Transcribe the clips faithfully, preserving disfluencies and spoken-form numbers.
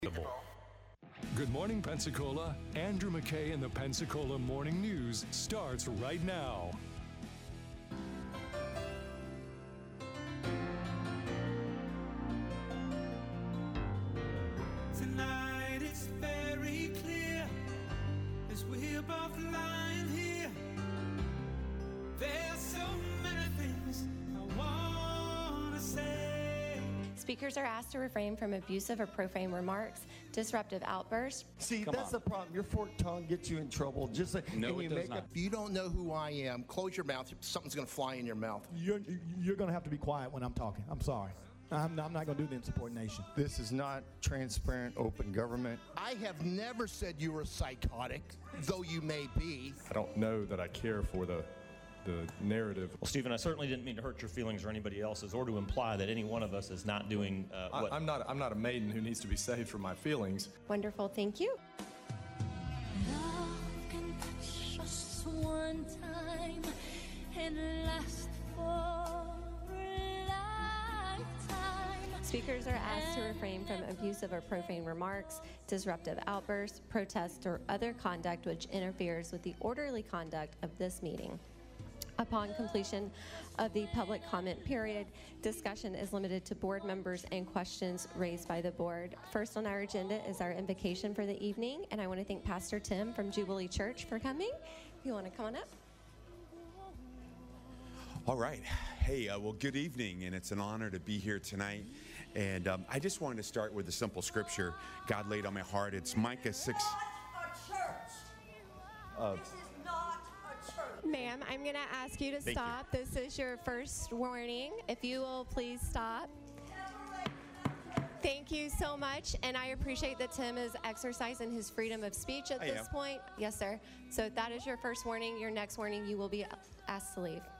Good morning, Pensacola. Andrew McKay and the Pensacola Morning News starts right now. Tonight it's very clear as we're both lying here. There's so many things I want to say. Speakers are asked to refrain from abusive or profane remarks, disruptive outbursts. See, Come that's on. the problem. Your forked tongue gets you in trouble. Just like, No, and it you does make not. a- If you don't know who I am, close your mouth. Something's going to fly in your mouth. You're, you're going to have to be quiet when I'm talking. I'm sorry. I'm, I'm not going to do the insubordination. This is not transparent, open government. I have never said you were psychotic, though you may be. I don't know that I care for the the narrative. Well, Stephen, I certainly didn't mean to hurt your feelings or anybody else's, or to imply that any one of us is not doing uh, I, what. I'm not I'm not a maiden who needs to be saved from my feelings. Wonderful, thank you. Love can touch us one time and last for a lifetime. Speakers are asked to refrain from abusive or profane remarks, disruptive outbursts, protests, or other conduct which interferes with the orderly conduct of this meeting. Upon completion of the public comment period, discussion is limited to board members and questions raised by the board. First on our agenda is our invocation for the evening, and I want to thank Pastor Tim from Jubilee Church for coming. If you want to come on up. All right. Hey, uh, well, good evening, and it's an honor to be here tonight. And um, I just wanted to start with a simple scripture God laid on my heart. It's Micah six. Not a church. Uh, This is not a church. Ma'am, I'm going to ask you to Thank stop. This is your first warning. If you will please stop. Thank you so much, and I appreciate that Tim is exercising his freedom of speech at I this am. point. Yes, sir. So that is your first warning. Your next warning, you will be asked to leave.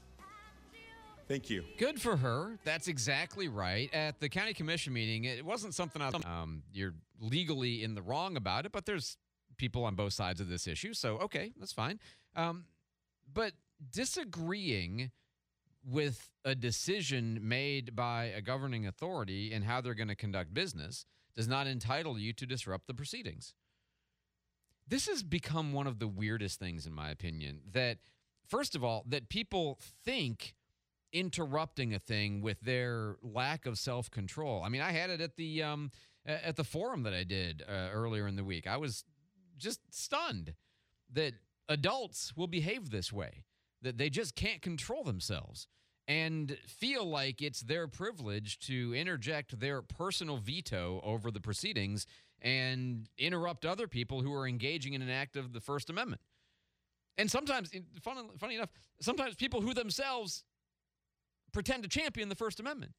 Thank you. Good for her. That's exactly right. At the county commission meeting, it wasn't something I, um, you're legally in the wrong about it, but there's people on both sides of this issue. So, okay, that's fine. Um, but disagreeing with a decision made by a governing authority and how they're going to conduct business does not entitle you to disrupt the proceedings. This has become one of the weirdest things, in my opinion, that, first of all, that people think interrupting a thing with their lack of self-control. I mean, I had it at the um, at the forum that I did uh, earlier in the week. I was just stunned that adults will behave this way, that they just can't control themselves and feel like it's their privilege to interject their personal veto over the proceedings and interrupt other people who are engaging in an act of the First Amendment. And sometimes, funny, funny enough, sometimes people who themselves pretend to champion the First Amendment.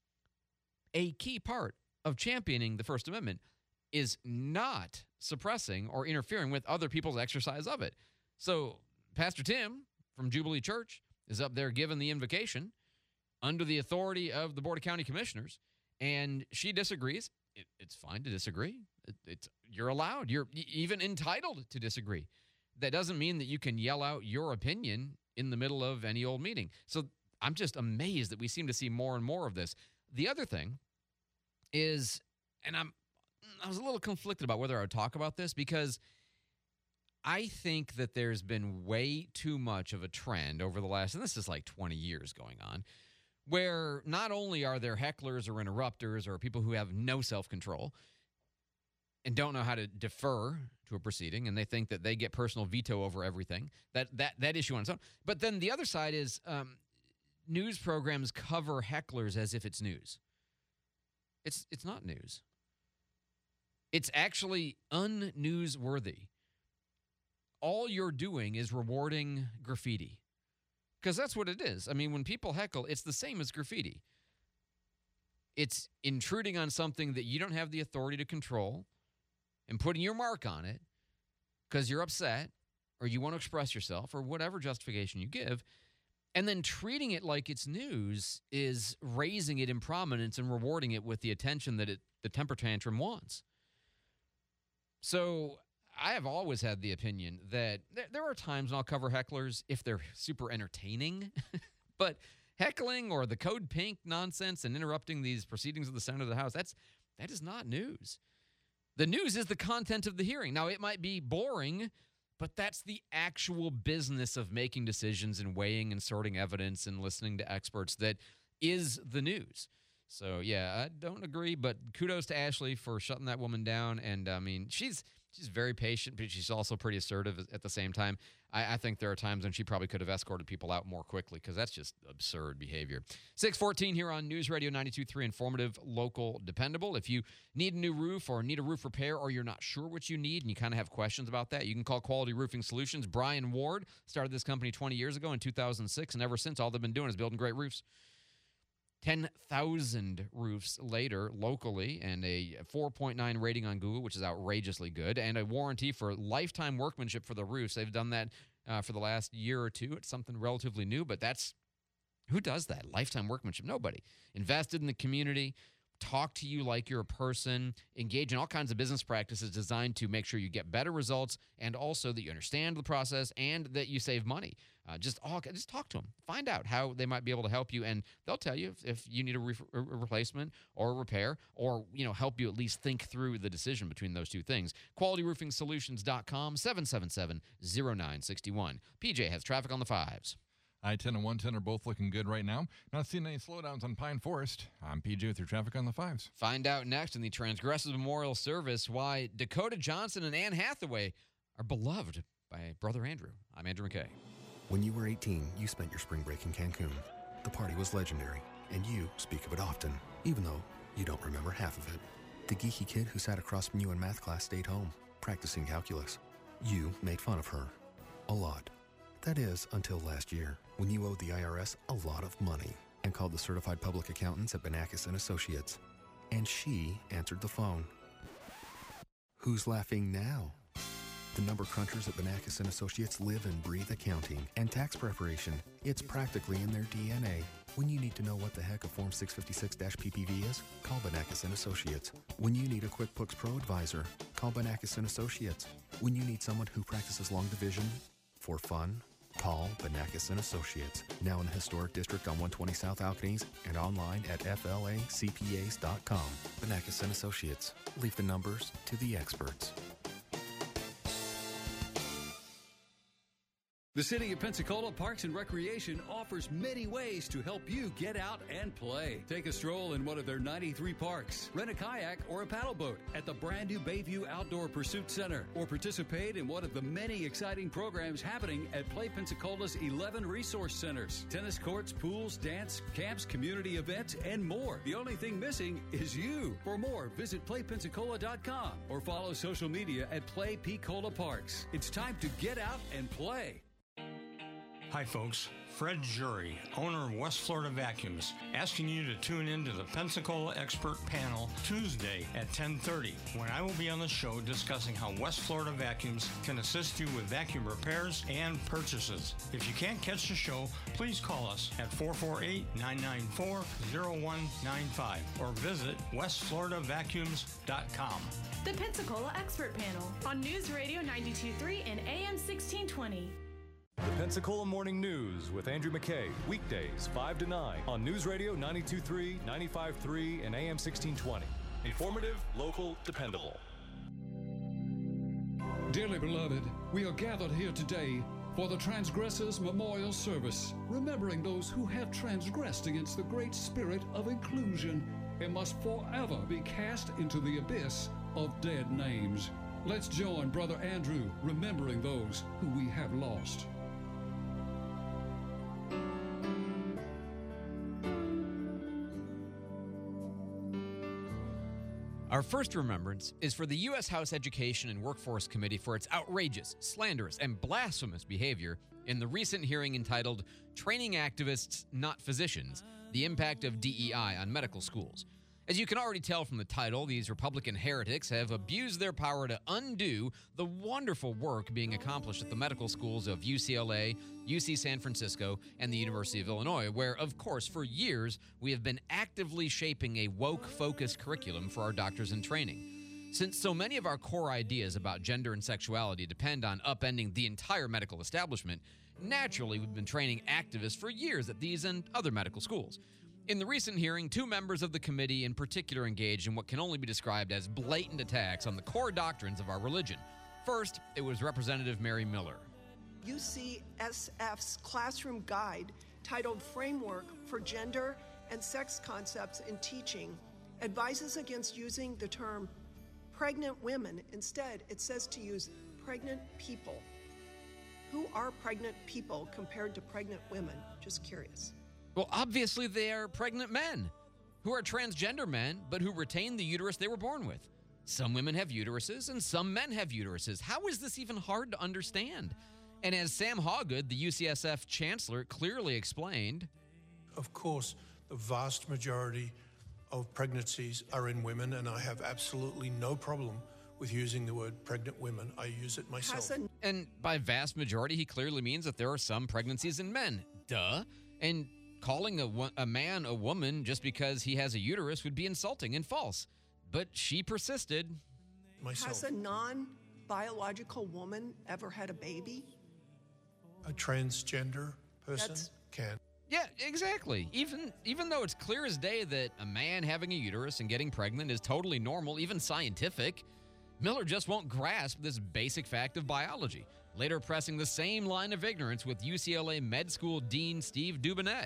A key part of championing the First Amendment is not suppressing or interfering with other people's exercise of it. So Pastor Tim from Jubilee Church is up there giving the invocation under the authority of the Board of County Commissioners, and she disagrees. It, it's fine to disagree. It, it's you're allowed. You're even entitled to disagree. That doesn't mean that you can yell out your opinion in the middle of any old meeting. So I'm just amazed that we seem to see more and more of this. The other thing is, and I'm I was a little conflicted about whether I would talk about this, because I think that there's been way too much of a trend over the last, and this is like twenty years going on, where not only are there hecklers or interrupters or people who have no self-control and don't know how to defer to a proceeding, and they think that they get personal veto over everything, that that that issue on its own. But then the other side is um, news programs cover hecklers as if it's news. It's it's not news. It's actually unnewsworthy. All you're doing is rewarding graffiti, because that's what it is. I mean, when people heckle, it's the same as graffiti. It's intruding on something that you don't have the authority to control and putting your mark on it because you're upset or you want to express yourself or whatever justification you give. And then treating it like it's news is raising it in prominence and rewarding it with the attention that it, the temper tantrum wants. So I have always had the opinion that there, there are times when I'll cover hecklers if they're super entertaining, but heckling or the code pink nonsense and interrupting these proceedings of the Senate or the House, that's, that is not news. The news is the content of the hearing. Now, it might be boring, but that's the actual business of making decisions and weighing and sorting evidence and listening to experts that is the news. So, yeah, I don't agree, but kudos to Ashley for shutting that woman down. And, I mean, she's she's very patient, but she's also pretty assertive at the same time. I, I think there are times when she probably could have escorted people out more quickly because that's just absurd behavior. six fourteen here on News Radio ninety-two point three, informative, local, dependable. If you need a new roof or need a roof repair or you're not sure what you need and you kind of have questions about that, you can call Quality Roofing Solutions. Brian Ward started this company twenty years ago in two thousand six, and ever since, all they've been doing is building great roofs. ten thousand roofs later locally, and a four point nine rating on Google, which is outrageously good, and a warranty for lifetime workmanship for the roofs. They've done that uh, for the last year or two. It's something relatively new, but that's who does that? Lifetime workmanship? Nobody. Invested in the community, talk to you like you're a person, engage in all kinds of business practices designed to make sure you get better results and also that you understand the process and that you save money. Uh, just all, just talk to them. Find out how they might be able to help you, and they'll tell you if, if you need a, re- a replacement or a repair, or you know help you at least think through the decision between those two things. quality roofing solutions dot com, seven seven seven, zero nine six one. P J has traffic on the fives. I ten and one ten are both looking good right now. Not seeing any slowdowns on Pine Forest. I'm P J with your traffic on the fives. Find out next in the Transgressive Memorial Service why Dakota Johnson and Anne Hathaway are beloved by Brother Andrew. I'm Andrew McKay. When you were eighteen, you spent your spring break in Cancun. The party was legendary, and you speak of it often, even though you don't remember half of it. The geeky kid who sat across from you in math class stayed home, practicing calculus. You made fun of her. A lot. That is, until last year, when you owed the I R S a lot of money and called the certified public accountants at Banakis and Associates. And she answered the phone. Who's laughing now? The number crunchers at Banakis and Associates live and breathe accounting and tax preparation. It's practically in their D N A. When you need to know what the heck a Form six fifty-six P P V is, call Banakis and Associates. When you need a QuickBooks Pro advisor, call Banakis and Associates. When you need someone who practices long division for fun, call Banakis and Associates. Now in the historic district on one twenty South Alcanese and online at F L A C P As dot com. Banakis and Associates. Leave the numbers to the experts. The City of Pensacola Parks and Recreation offers many ways to help you get out and play. Take a stroll in one of their ninety-three parks, rent a kayak or a paddle boat at the brand new Bayview Outdoor Pursuit Center, or participate in one of the many exciting programs happening at Play Pensacola's eleven resource centers. Tennis courts, pools, dance, camps, community events, and more. The only thing missing is you. For more, visit play pensacola dot com or follow social media at Play Pensacola Parks. It's time to get out and play. Hi folks, Fred Jury, owner of West Florida Vacuums, asking you to tune in to the Pensacola Expert Panel Tuesday at ten thirty, when I will be on the show discussing how West Florida Vacuums can assist you with vacuum repairs and purchases. If you can't catch the show, please call us at four four eight, nine nine four, zero one nine five or visit west florida vacuums dot com. The Pensacola Expert Panel on News Radio ninety-two point three and A M sixteen twenty. The Pensacola Morning News with Andrew McKay, weekdays five to nine on News Radio ninety-two point three, ninety-five point three, and A M sixteen twenty. Informative, local, dependable. Dearly beloved, we are gathered here today for the Transgressors Memorial Service, remembering those who have transgressed against the great spirit of inclusion and must forever be cast into the abyss of dead names. Let's join Brother Andrew remembering those who we have lost. Our first remembrance is for the U S House Education and Workforce Committee for its outrageous, slanderous, and blasphemous behavior in the recent hearing entitled Training Activists, Not Physicians, The Impact of D E I on Medical Schools. As you can already tell from the title, these Republican heretics have abused their power to undo the wonderful work being accomplished at the medical schools of U C L A, U C San Francisco, and the University of Illinois, where, of course, for years, we have been actively shaping a woke-focused curriculum for our doctors in training. Since so many of our core ideas about gender and sexuality depend on upending the entire medical establishment, naturally, we've been training activists for years at these and other medical schools. In the recent hearing, two members of the committee in particular engaged in what can only be described as blatant attacks on the core doctrines of our religion. First, it was Representative Mary Miller. U C S F's classroom guide titled Framework for Gender and Sex Concepts in Teaching advises against using the term pregnant women. Instead, it says to use pregnant people. Who are pregnant people compared to pregnant women? Just curious. Well, obviously they are pregnant men who are transgender men, but who retain the uterus they were born with. Some women have uteruses and some men have uteruses. How is this even hard to understand? And as Sam Hawgood, the U C S F chancellor, clearly explained, of course, the vast majority of pregnancies are in women, and I have absolutely no problem with using the word pregnant women. I use it myself. And by vast majority, he clearly means that there are some pregnancies in men. Duh. And calling a, wo- a man a woman just because he has a uterus would be insulting and false. But she persisted. Myself. Has a non-biological woman ever had a baby? A transgender person That's- can. Yeah, exactly. Even even though it's clear as day that a man having a uterus and getting pregnant is totally normal, even scientific, Miller just won't grasp this basic fact of biology, later pressing the same line of ignorance with U C L A Med School Dean Steve Dubinet.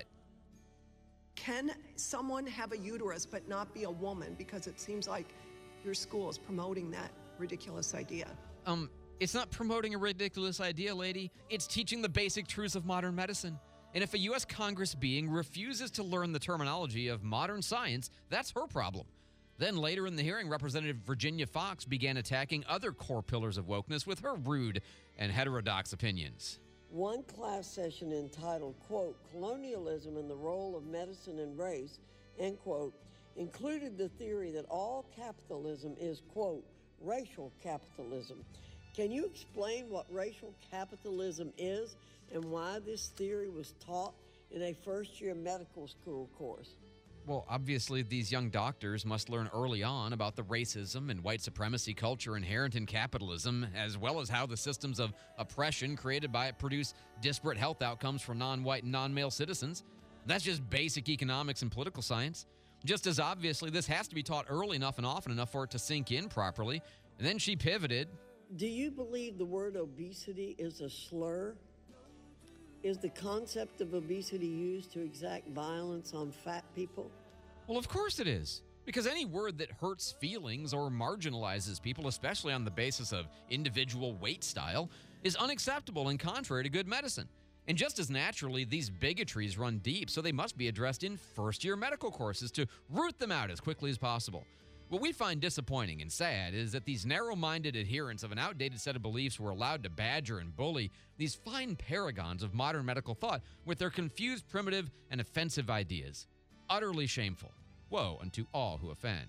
Can someone have a uterus but not be a woman? Because it seems like your school is promoting that ridiculous idea. Um, it's not promoting a ridiculous idea, lady. It's teaching the basic truths of modern medicine. And if a U S Congress being refuses to learn the terminology of modern science, that's her problem. Then later in the hearing, Representative Virginia Fox began attacking other core pillars of wokeness with her rude and heterodox opinions. One class session entitled, quote, Colonialism and the Role of Medicine and Race, end quote, included the theory that all capitalism is, quote, racial capitalism. Can you explain what racial capitalism is and why this theory was taught in a first-year medical school course? Well, obviously, these young doctors must learn early on about the racism and white supremacy culture inherent in capitalism, as well as how the systems of oppression created by it produce disparate health outcomes for non-white and non-male citizens. That's just basic economics and political science. Just as obviously, this has to be taught early enough and often enough for it to sink in properly. And then she pivoted. Do you believe the word obesity is a slur? Is the concept of obesity used to exact violence on fat people? Well, of course it is. Because any word that hurts feelings or marginalizes people, especially on the basis of individual weight style, is unacceptable and contrary to good medicine. And just as naturally, these bigotries run deep, so they must be addressed in first-year medical courses to root them out as quickly as possible. What we find disappointing and sad is that these narrow-minded adherents of an outdated set of beliefs were allowed to badger and bully these fine paragons of modern medical thought with their confused, primitive, and offensive ideas. Utterly shameful. Woe unto all who offend.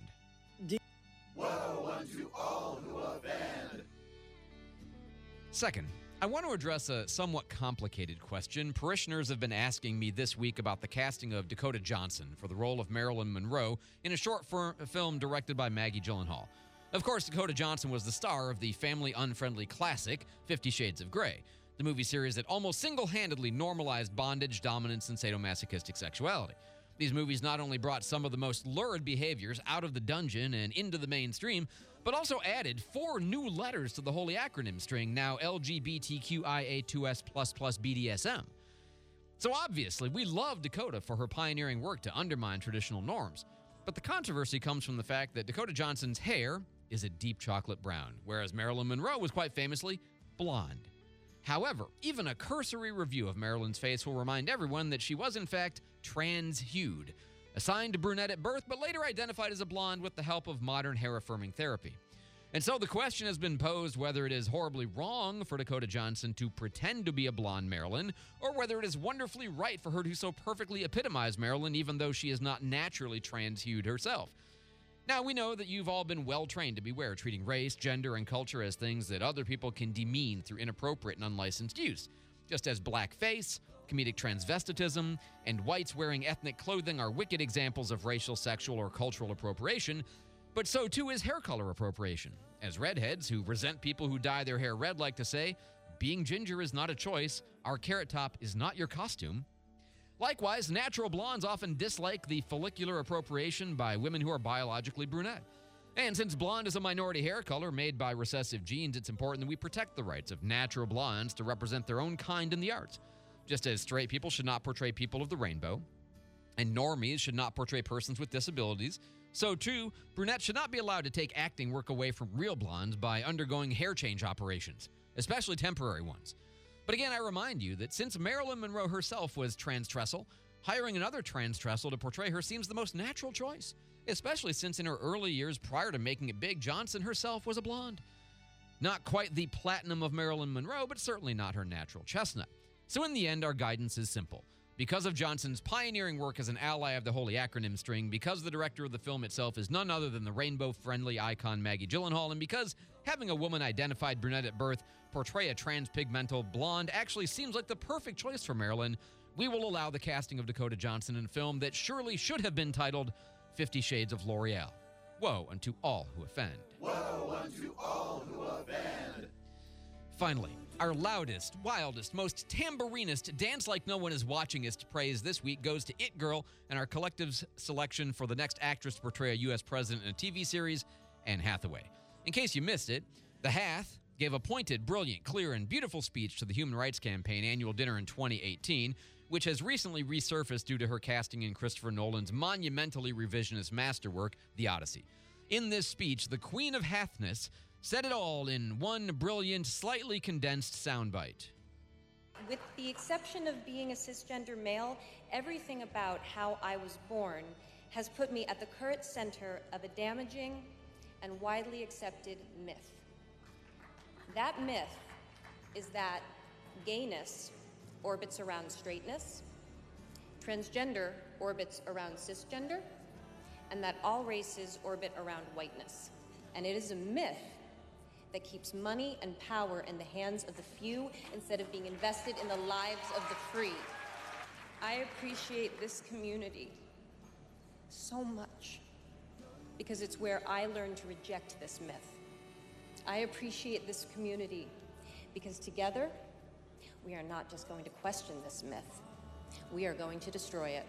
Woe unto all who offend. Second, I want to address a somewhat complicated question parishioners have been asking me this week about the casting of Dakota Johnson for the role of Marilyn Monroe in a short fir- film directed by Maggie Gyllenhaal. Of course, Dakota Johnson was the star of the family-unfriendly classic Fifty Shades of Grey, the movie series that almost single-handedly normalized bondage, dominance, and sadomasochistic sexuality. These movies not only brought some of the most lurid behaviors out of the dungeon and into the mainstream, but also added four new letters to the holy acronym string, now L G B T Q I A two S plus plus B D S M. So obviously, we love Dakota for her pioneering work to undermine traditional norms. But the controversy comes from the fact that Dakota Johnson's hair is a deep chocolate brown, whereas Marilyn Monroe was quite famously blonde. However, even a cursory review of Marilyn's face will remind everyone that she was in fact trans-hued, assigned a brunette at birth, but later identified as a blonde with the help of modern hair-affirming therapy. And so the question has been posed whether it is horribly wrong for Dakota Johnson to pretend to be a blonde Marilyn, or whether it is wonderfully right for her to so perfectly epitomize Marilyn even though she is not naturally trans-hued herself. Now, we know that you've all been well-trained to beware treating race, gender, and culture as things that other people can demean through inappropriate and unlicensed use, just as blackface, comedic transvestitism, and whites wearing ethnic clothing are wicked examples of racial, sexual, or cultural appropriation, but so too is hair color appropriation. As redheads who resent people who dye their hair red like to say, being ginger is not a choice, our carrot top is not your costume. Likewise, natural blondes often dislike the follicular appropriation by women who are biologically brunette. And since blonde is a minority hair color made by recessive genes, it's important that we protect the rights of natural blondes to represent their own kind in the arts. Just as straight people should not portray people of the rainbow, and normies should not portray persons with disabilities, so too, brunettes should not be allowed to take acting work away from real blondes by undergoing hair change operations, especially temporary ones. But again, I remind you that since Marilyn Monroe herself was trans-trestle, hiring another trans-trestle to portray her seems the most natural choice, especially since in her early years prior to making it big, Johnson herself was a blonde. Not quite the platinum of Marilyn Monroe, but certainly not her natural chestnut. So in the end, our guidance is simple. Because of Johnson's pioneering work as an ally of the holy acronym string, because the director of the film itself is none other than the rainbow-friendly icon Maggie Gyllenhaal, and because having a woman-identified brunette at birth portray a transpigmental blonde actually seems like the perfect choice for Marilyn, we will allow the casting of Dakota Johnson in a film that surely should have been titled Fifty Shades of L'Oreal. Woe unto all who offend. Woe unto all who offend. Finally, our loudest, wildest, most tambourinist, dance like no one is watchingist praise this week goes to It Girl and our collective's selection for the next actress to portray a U S president in a T V series, Anne Hathaway. In case you missed it, the Hath gave a pointed, brilliant, clear, and beautiful speech to the Human Rights Campaign annual dinner in twenty eighteen, which has recently resurfaced due to her casting in Christopher Nolan's monumentally revisionist masterwork, The Odyssey. In this speech, the Queen of Hathness said it all in one brilliant, slightly condensed soundbite. With the exception of being a cisgender male, everything about how I was born has put me at the current center of a damaging and widely accepted myth. That myth is that gayness orbits around straightness, transgender orbits around cisgender, and that all races orbit around whiteness. And it is a myth that keeps money and power in the hands of the few instead of being invested in the lives of the free. I appreciate this community so much because it's where I learned to reject this myth. I appreciate this community because together, we are not just going to question this myth, we are going to destroy it.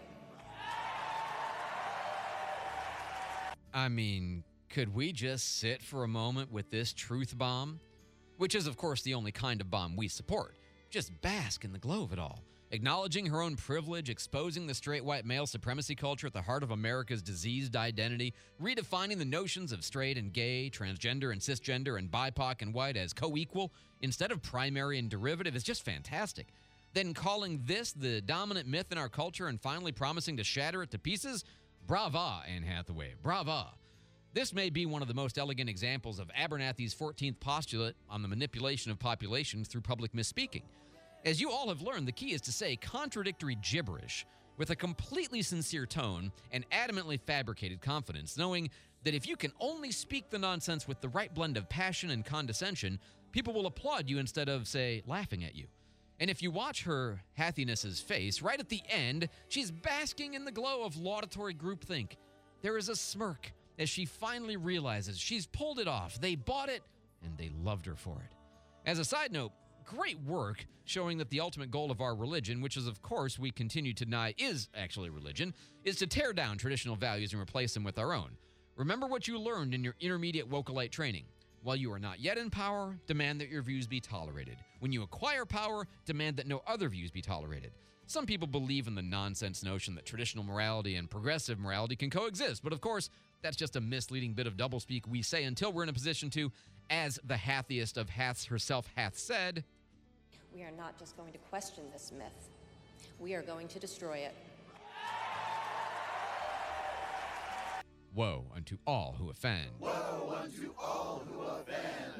I mean, could we just sit for a moment with this truth bomb? Which is, of course, the only kind of bomb we support. Just bask in the glow of it all. Acknowledging her own privilege, exposing the straight white male supremacy culture at the heart of America's diseased identity, redefining the notions of straight and gay, transgender and cisgender, and B I P O C and white as co-equal instead of primary and derivative is just fantastic. Then calling this the dominant myth in our culture and finally promising to shatter it to pieces? Brava, Anne Hathaway, brava. This may be one of the most elegant examples of Abernathy's fourteenth postulate on the manipulation of populations through public misspeaking. As you all have learned, the key is to say contradictory gibberish with a completely sincere tone and adamantly fabricated confidence, knowing that if you can only speak the nonsense with the right blend of passion and condescension, people will applaud you instead of, say, laughing at you. And if you watch her Hathiness's face, right at the end, she's basking in the glow of laudatory groupthink. There is a smirk as she finally realizes she's pulled it off. They bought it, and they loved her for it. As a side note, great work showing that the ultimate goal of our religion, which is, of course, we continue to deny is actually religion, is to tear down traditional values and replace them with our own. Remember what you learned in your intermediate Wokalite training. While you are not yet in power, demand that your views be tolerated. When you acquire power, demand that no other views be tolerated. Some people believe in the nonsense notion that traditional morality and progressive morality can coexist, but of course, that's just a misleading bit of doublespeak we say until we're in a position to, as the hathiest of haths herself hath said, We are not just going to question this myth, we are going to destroy it. Woe unto all who offend. Woe unto all who offend.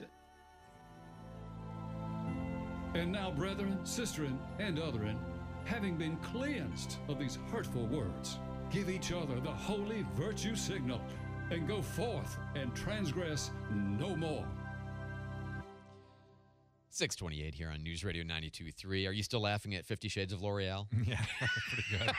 And now, brethren, sisterin, and otherin, having been cleansed of these hurtful words, give each other the holy virtue signal, and go forth and transgress no more. six twenty-eight here on News Radio ninety-two point three. Are you still laughing at Fifty Shades of L'Oreal? Yeah, pretty good.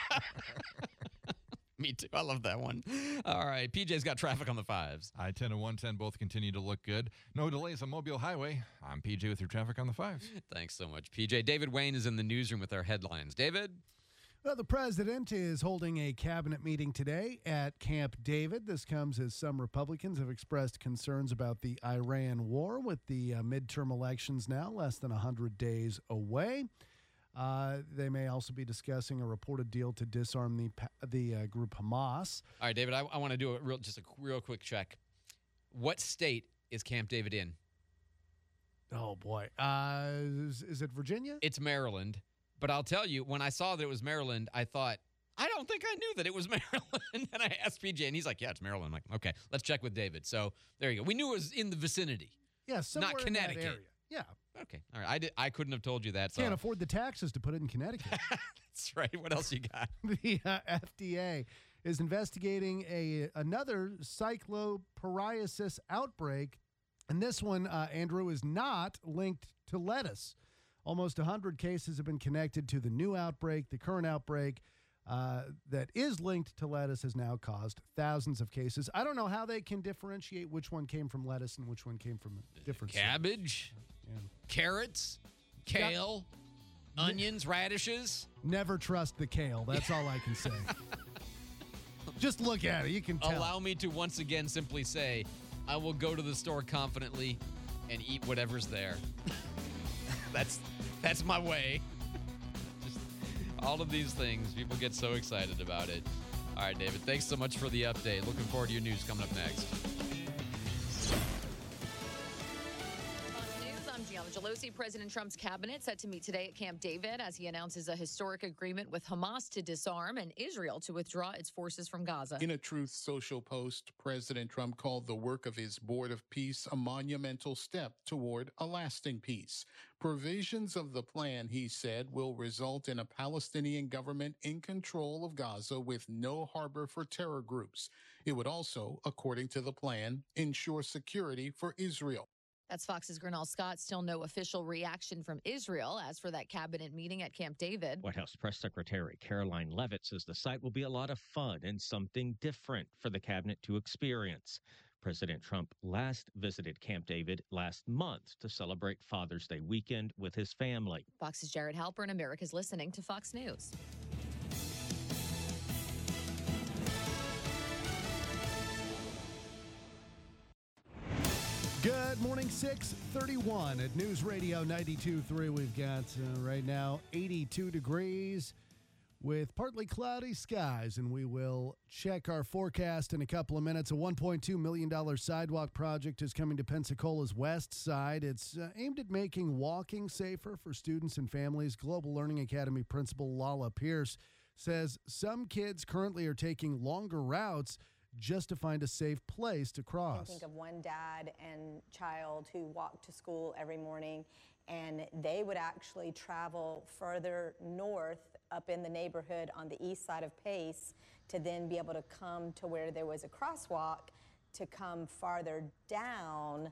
Me too. I love that one. All right. P J's got traffic on the fives. I ten and one ten both continue to look good. No delays on Mobile Highway. I'm P J with your traffic on the fives. Thanks so much, P J. David Wayne is in the newsroom with our headlines. David? Well, the president is holding a cabinet meeting today at Camp David. This comes as some Republicans have expressed concerns about the Iran war with the uh, midterm elections now less than one hundred days away. Uh, they may also be discussing a reported deal to disarm the the uh, group Hamas. All right, David, I, I want to do a real, just a real quick check. What state is Camp David in? Oh, boy. Uh, is, is it Virginia? It's Maryland. But I'll tell you, when I saw that it was Maryland, I thought, I don't think I knew that it was Maryland. And I asked P J, and he's like, yeah, it's Maryland. I'm like, okay, let's check with David. So there you go. We knew it was in the vicinity. Yeah, somewhere not in that Connecticut. area. Yeah. Okay. All right. I, did, I couldn't have told you that. So. Can't afford the taxes to put it in Connecticut. That's right. What else you got? The uh, F D A is investigating a another cycloporiasis outbreak. And this one, uh, Andrew, is not linked to lettuce. Almost one hundred cases have been connected to the new outbreak. The current outbreak uh, that is linked to lettuce has now caused thousands of cases. I don't know how they can differentiate which one came from lettuce and which one came from a different Cabbage, yeah. carrots, kale, yeah. onions, radishes. Never trust the kale. That's all I can say. Just look at it. You can tell. Allow me to once again simply say, I will go to the store confidently and eat whatever's there. That's that's my way. Just all of these things, people get so excited about it. All right, David, thanks so much for the update. Looking forward to your news coming up next. I'm Gianna Gelosi. President Trump's cabinet set to meet today at Camp David as he announces a historic agreement with Hamas to disarm and Israel to withdraw its forces from Gaza. In a Truth Social post, President Trump called the work of his Board of Peace a monumental step toward a lasting peace. Provisions of the plan, he said, will result in a Palestinian government in control of Gaza with no harbor for terror groups. It would also, according to the plan, ensure security for Israel. That's Fox's Grinnell Scott. Still no official reaction from Israel as for that cabinet meeting at Camp David. White House Press Secretary Caroline Leavitt says the site will be a lot of fun and something different for the cabinet to experience. President Trump last visited Camp David last month to celebrate Father's Day weekend with his family. Fox's Jared Halpern. America's listening to Fox News. Good morning, six thirty-one at News Radio ninety-two point three. We've got uh, right now eighty-two degrees with partly cloudy skies, and we will check our forecast in a couple of minutes. A one point two million dollars sidewalk project is coming to Pensacola's west side. It's uh, aimed at making walking safer for students and families. Global Learning Academy principal Lala Pierce says some kids currently are taking longer routes just to find a safe place to cross. I think of one dad and child who walked to school every morning, and they would actually travel further north up in the neighborhood on the east side of Pace to then be able to come to where there was a crosswalk to come farther down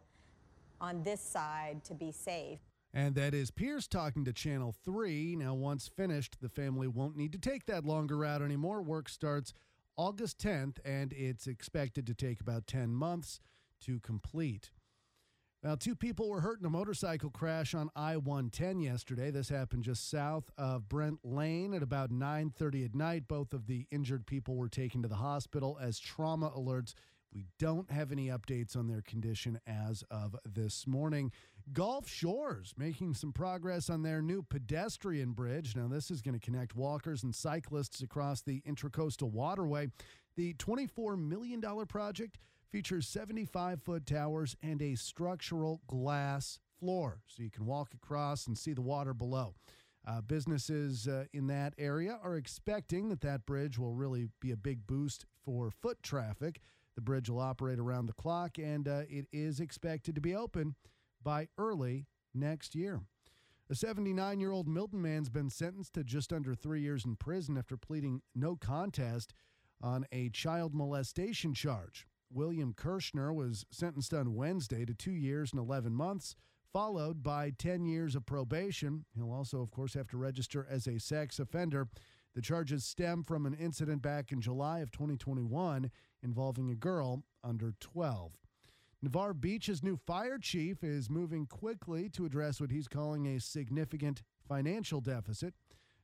on this side to be safe. And that is Pierce talking to Channel three. Now, once finished, the family won't need to take that longer route anymore. Work starts August tenth, and it's expected to take about ten months to complete. Now, two people were hurt in a motorcycle crash on I one ten yesterday. This happened just south of Brent Lane at about nine thirty at night. Both of the injured people were taken to the hospital as trauma alerts. We don't have any updates on their condition as of this morning. Gulf Shores making some progress on their new pedestrian bridge. Now, this is going to connect walkers and cyclists across the Intracoastal Waterway. The twenty-four million dollars project features seventy-five foot towers and a structural glass floor, so you can walk across and see the water below. Uh, businesses uh, in that area are expecting that that bridge will really be a big boost for foot traffic. The bridge will operate around the clock, and uh, it is expected to be open by early next year. A seventy-nine-year-old Milton man's been sentenced to just under three years in prison after pleading no contest on a child molestation charge. William Kirshner was sentenced on Wednesday to two years and eleven months, followed by ten years of probation. He'll also, of course, have to register as a sex offender. The charges stem from an incident back in July of twenty twenty-one involving a girl under twelve. Navarre Beach's new fire chief is moving quickly to address what he's calling a significant financial deficit.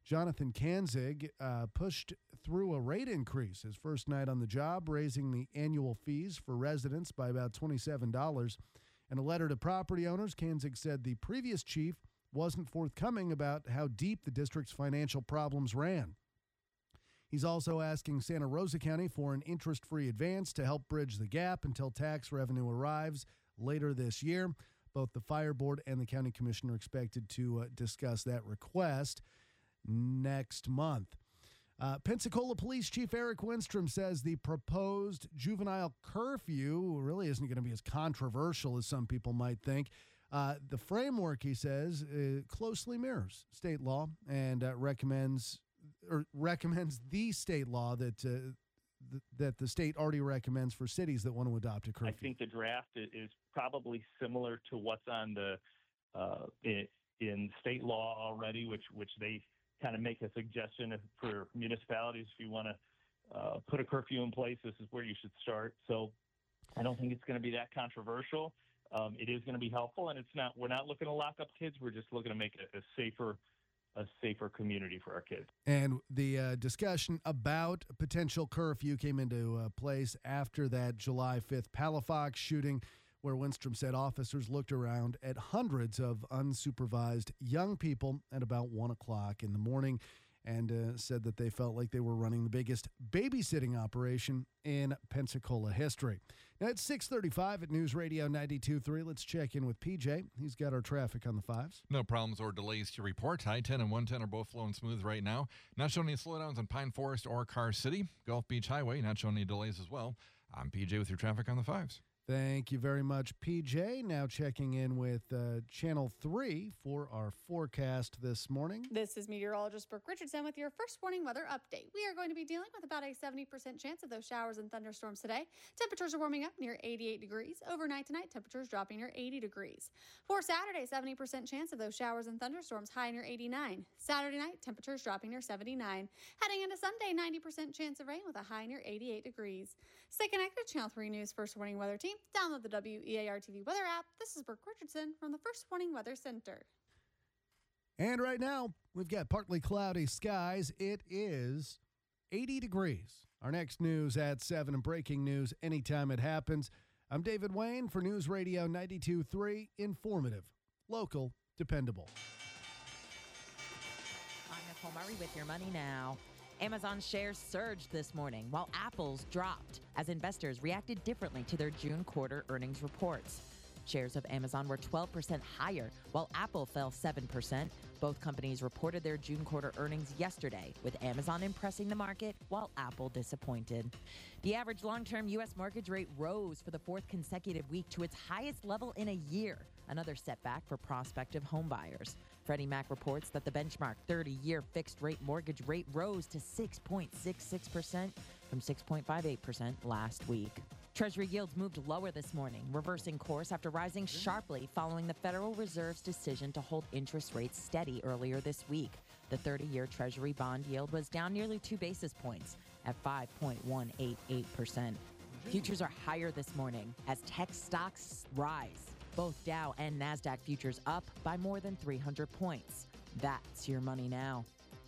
Jonathan Kanzig uh, pushed through a rate increase his first night on the job, raising the annual fees for residents by about twenty-seven dollars. In a letter to property owners, Kanzig said the previous chief wasn't forthcoming about how deep the district's financial problems ran. He's also asking Santa Rosa County for an interest-free advance to help bridge the gap until tax revenue arrives later this year. Both the fire board and the county commission are expected to uh, discuss that request next month. Uh, Pensacola Police Chief Eric Winstrom says the proposed juvenile curfew really isn't going to be as controversial as some people might think. Uh, the framework, he says, uh, closely mirrors state law and uh, recommends or recommends the state law that uh, th- that the state already recommends for cities that want to adopt a curfew. I think the draft i- is probably similar to what's on the uh, in, in state law already, which which they kind of make a suggestion if, for municipalities. If you want to uh, put a curfew in place, this is where you should start. So I don't think it's going to be that controversial. Um, it is going to be helpful, and it's not. We're not looking to lock up kids. We're just looking to make it a safer. a safer community for our kids. And the uh, discussion about potential curfew came into uh, place after that July fifth Palafox shooting, where Winstrom said officers looked around at hundreds of unsupervised young people at about one o'clock in the morning and uh, said that they felt like they were running the biggest babysitting operation in Pensacola history. Now it's six thirty-five at News Radio ninety-two point three. Let's check in with P J. He's got our traffic on the fives. No problems or delays to report. I ten and one ten are both flowing smooth right now. Not showing any slowdowns on Pine Forest or Car City. Gulf Beach Highway, not showing any delays as well. I'm P J with your traffic on the fives. Thank you very much, P J. Now checking in with uh, Channel three for our forecast this morning. This is meteorologist Brooke Richardson with your first warning weather update. We are going to be dealing with about a seventy percent chance of those showers and thunderstorms today. Temperatures are warming up near eighty-eight degrees. Overnight tonight, temperatures dropping near eighty degrees. For Saturday, seventy percent chance of those showers and thunderstorms, high near eighty-nine. Saturday night, temperatures dropping near seventy-nine. Heading into Sunday, ninety percent chance of rain with a high near eighty-eight degrees. Stay connected to Channel three News First Warning Weather Team. Download the W E A R T V weather app. This is Brooke Richardson from the First Warning Weather Center. And right now, we've got partly cloudy skies. It is eighty degrees. Our next news at seven and breaking news anytime it happens. I'm David Wayne for News Radio ninety-two point three. Informative, local, dependable. I'm Nicole Murray with your money now. Amazon shares surged this morning while Apple's dropped as investors reacted differently to their June quarter earnings reports. Shares of Amazon were twelve percent higher while Apple fell seven percent. Both companies reported their June quarter earnings yesterday, with Amazon impressing the market while Apple disappointed. The average long-term U S mortgage rate rose for the fourth consecutive week to its highest level in a year, another setback for prospective homebuyers. Freddie Mac reports that the benchmark thirty-year fixed-rate mortgage rate rose to six point six six percent from six point five eight percent last week. Treasury yields moved lower this morning, reversing course after rising sharply following the Federal Reserve's decision to hold interest rates steady earlier this week. The thirty-year Treasury bond yield was down nearly two basis points at five point one eight eight percent. Futures are higher this morning as tech stocks rise. Both Dow and NASDAQ futures up by more than three hundred points. That's your money now.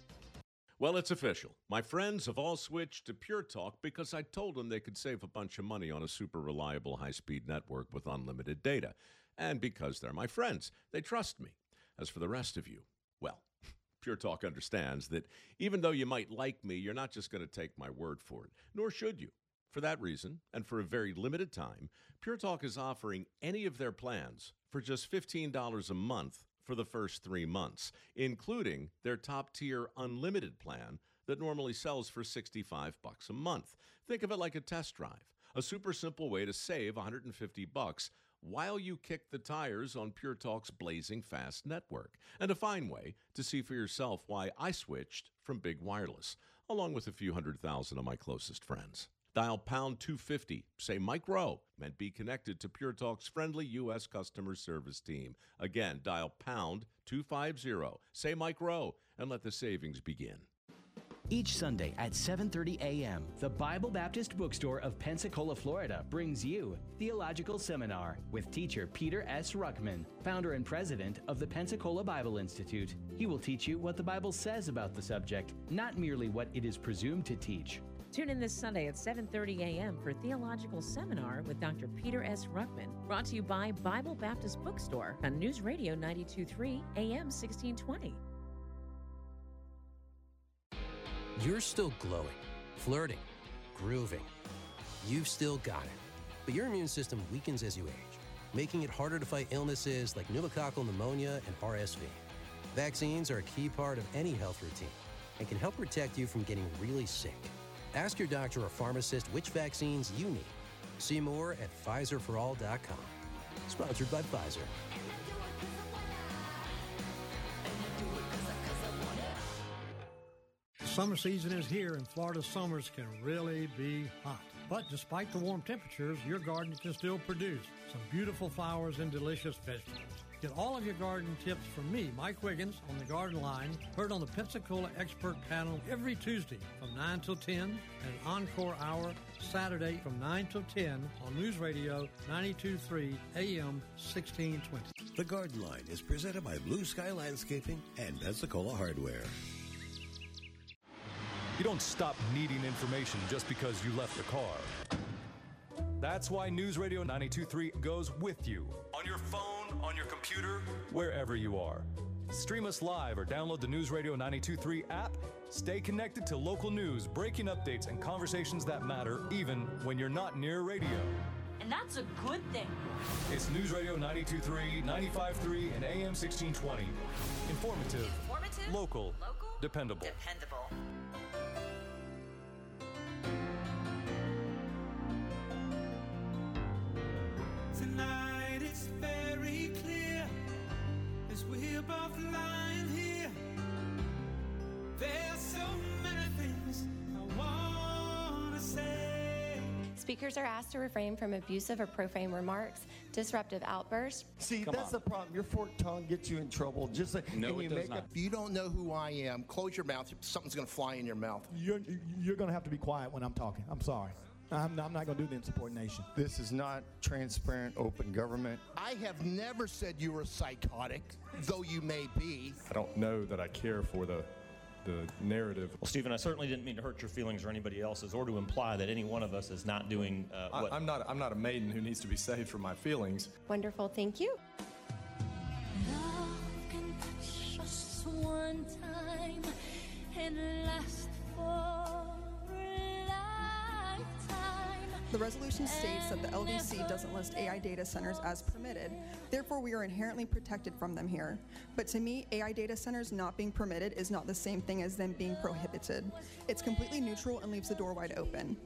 Well, it's official. My friends have all switched to Pure Talk because I told them they could save a bunch of money on a super reliable high-speed network with unlimited data. And because they're my friends, they trust me. As for the rest of you, well, Pure Talk understands that even though you might like me, you're not just going to take my word for it, nor should you. For that reason, and for a very limited time, Pure Talk is offering any of their plans for just fifteen dollars a month for the first three months, including their top-tier unlimited plan that normally sells for sixty-five bucks a month. Think of it like a test drive, a super simple way to save one hundred fifty bucks while you kick the tires on Pure Talk's blazing fast network, and a fine way to see for yourself why I switched from Big Wireless, along with a few hundred thousand of my closest friends. Dial pound two fifty, say Mike Rowe, and be connected to Pure Talk's friendly U S customer service team. Again, dial pound two fifty, say Mike Rowe, and let the savings begin. Each Sunday at seven thirty a.m., the Bible Baptist Bookstore of Pensacola, Florida brings you Theological Seminar with teacher Peter S. Ruckman, founder and president of the Pensacola Bible Institute. He will teach you what the Bible says about the subject, not merely what it is presumed to teach. Tune in this Sunday at seven thirty a.m. for Theological Seminar with Doctor Peter S. Ruckman, brought to you by Bible Baptist Bookstore on News Radio ninety-two point three A M sixteen twenty. You're still glowing, flirting, grooving. You've still got it. But your immune system weakens as you age, making it harder to fight illnesses like pneumococcal pneumonia and R S V. Vaccines are a key part of any health routine and can help protect you from getting really sick. Ask your doctor or pharmacist which vaccines you need. See more at Pfizer for all dot com. Sponsored by Pfizer. Summer season is here, and Florida summers can really be hot. But despite the warm temperatures, your garden can still produce some beautiful flowers and delicious vegetables. Get all of your garden tips from me, Mike Wiggins, on the Garden Line, heard on the Pensacola Expert Panel every Tuesday from nine till ten, and an encore hour Saturday from nine till ten on News Radio ninety-two point three A M sixteen twenty. The Garden Line is presented by Blue Sky Landscaping and Pensacola Hardware. You don't stop needing information just because you left the car. That's why News Radio ninety-two point three goes with you. On your phone, on your computer, wherever you are. Stream us live or download the News Radio ninety-two point three app. Stay connected to local news, breaking updates, and conversations that matter even when you're not near radio. And that's a good thing. It's News Radio ninety-two point three, ninety-five point three, and A M sixteen twenty. Informative, Informative, local, local, dependable. Dependable. Tonight it's very clear as we're both lying here. There's so many things I want to say. Speakers are asked to refrain from abusive or profane remarks, disruptive outbursts. See, that's the problem. Your forked tongue gets you in trouble. Just like, No, and it you does make not. a- If you don't know who I am, close your mouth. Something's going to fly in your mouth. You're, you're going to have to be quiet when I'm talking. I'm sorry. I'm, I'm not going to do the insubordination. This is not transparent, open government. I have never said you were psychotic, though you may be. I don't know that I care for the the narrative. Well, Stephen, I certainly didn't mean to hurt your feelings or anybody else's, or to imply that any one of us is not doing uh, what. I, I'm not. I'm not a maiden who needs to be saved from my feelings. Wonderful, thank you. Love can touch us one time and last for a lifetime. The resolution states that the L D C doesn't list A I data centers as permitted. Therefore, we are inherently protected from them here. But to me, A I data centers not being permitted is not the same thing as them being prohibited. It's completely neutral and leaves the door wide open.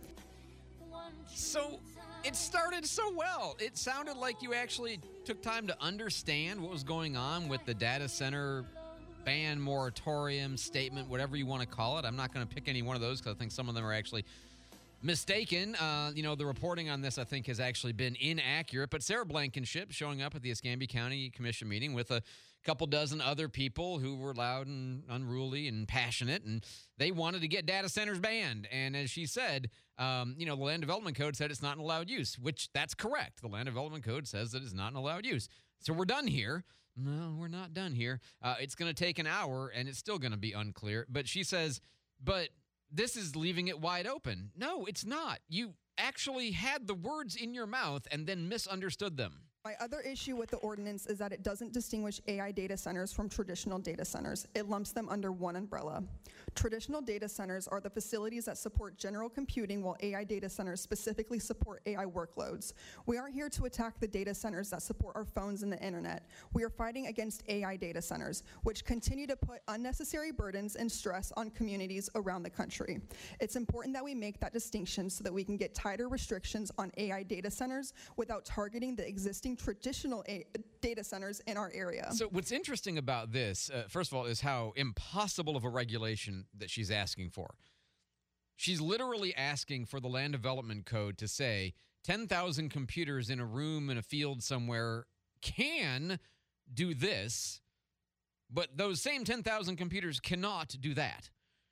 So it started so well. It sounded like you actually took time to understand what was going on with the data center ban moratorium statement, whatever you want to call it. I'm not going to pick any one of those because I think some of them are actually mistaken. Uh, you know, the reporting on this, I think, has actually been inaccurate. But Sarah Blankenship showing up at the Escambia County Commission meeting with a couple dozen other people who were loud and unruly and passionate, and they wanted to get data centers banned. And as she said, um, you know, the Land Development Code said it's not an allowed use, which that's correct. The Land Development Code says that it's not an allowed use. So we're done here. No, we're not done here. Uh, it's going to take an hour, and it's still going to be unclear. But she says, but this is leaving it wide open. No, it's not. You actually had the words in your mouth and then misunderstood them. My other issue with the ordinance is that it doesn't distinguish A I data centers from traditional data centers. It lumps them under one umbrella. Traditional data centers are the facilities that support general computing, while A I data centers specifically support A I workloads. We aren't here to attack the data centers that support our phones and the internet. We are fighting against A I data centers, which continue to put unnecessary burdens and stress on communities around the country. It's important that we make that distinction so that we can get tighter restrictions on A I data centers without targeting the existing traditional a- data centers in our area. So what's interesting about this, uh, first of all, is how impossible of a regulation that she's asking for. She's literally asking for the Land Development Code to say ten thousand computers in a room in a field somewhere can do this, but those same ten thousand computers cannot do that.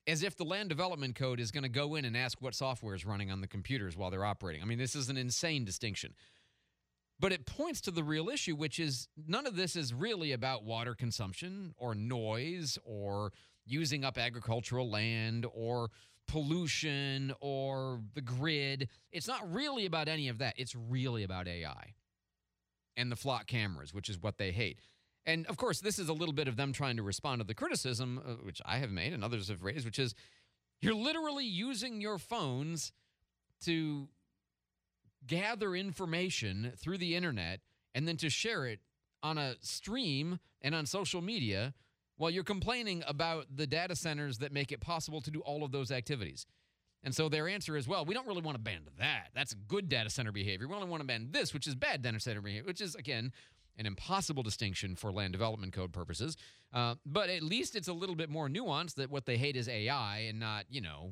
as if the land development code is going to go in and ask what software is running on the computers while they're operating. I mean, this is an insane distinction. But it points to the real issue, which is none of this is really about water consumption or noise or using up agricultural land or pollution or the grid. It's not really about any of that. It's really about A I and the flock cameras, which is what they hate. And, of course, this is a little bit of them trying to respond to the criticism, uh, which I have made and others have raised, which is you're literally using your phones to gather information through the internet and then to share it on a stream and on social media while you're complaining about the data centers that make it possible to do all of those activities. And so their answer is, well, we don't really want to ban that. That's good data center behavior. We only want to ban this, which is bad data center behavior, which is, again, an impossible distinction for land development code purposes. Uh, but at least it's a little bit more nuanced that what they hate is A I and not, you know,